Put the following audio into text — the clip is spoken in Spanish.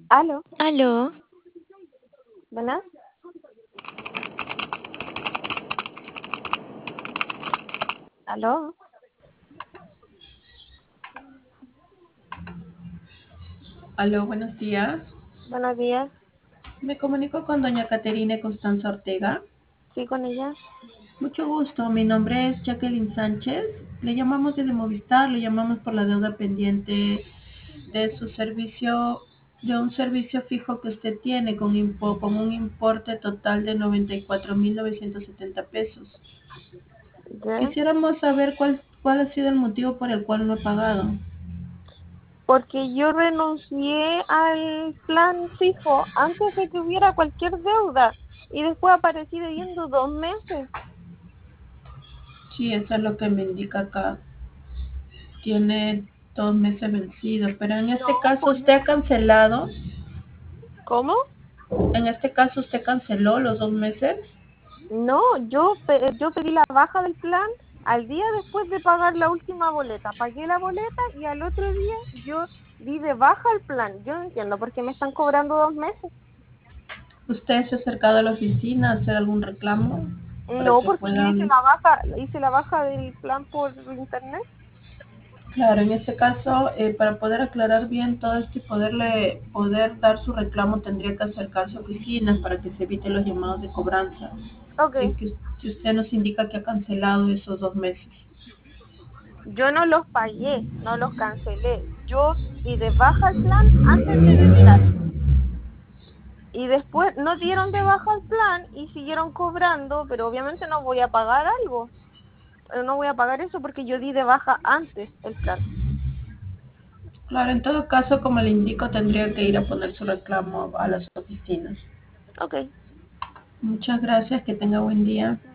Aló, Aló, ¿verdad? Aló, Aló, buenos días. buenos días. Me comunico con doña Caterina Constanza Ortega. Sí, con ella. Mucho gusto, mi nombre es Jacqueline Sánchez. Le llamamos desde Movistar, le llamamos por la deuda pendiente de su servicio, de un servicio fijo que usted tiene con un importe total de 94.970 pesos. ¿Ya? Quisiéramos saber cuál ha sido el motivo por el cual no ha pagado. Porque yo renuncié al plan fijo antes de que hubiera cualquier deuda y después aparecí debiendo 2 meses. Sí, eso es lo que me indica acá. Tiene 2 meses vencidos, pero en este No, caso pues usted ha cancelado, ¿cómo? en este caso usted canceló los 2 meses. No, yo pedí la baja del plan al día después de pagar la última boleta. Pagué la boleta y al otro día yo di de baja el plan. Yo no entiendo por qué me están cobrando 2 meses. ¿Usted se ha acercado a la oficina a hacer algún reclamo para No, que porque yo puedan? hice la baja del plan por internet. Claro, en este caso, para poder aclarar bien todo esto y poder dar su reclamo, tendría que acercarse a oficinas para que se eviten los llamados de cobranza. Ok, Si usted nos indica que ha cancelado esos 2 meses. yo no los pagué, no los cancelé. Yo di de baja el plan antes de debitar. Y después no dieron de baja el plan y siguieron cobrando, pero obviamente no voy a pagar algo. No voy a pagar eso porque yo di de baja antes el plan. Claro, en todo caso, como le indico, tendría que ir a poner su reclamo a las oficinas. Ok. Muchas gracias, que tenga buen día.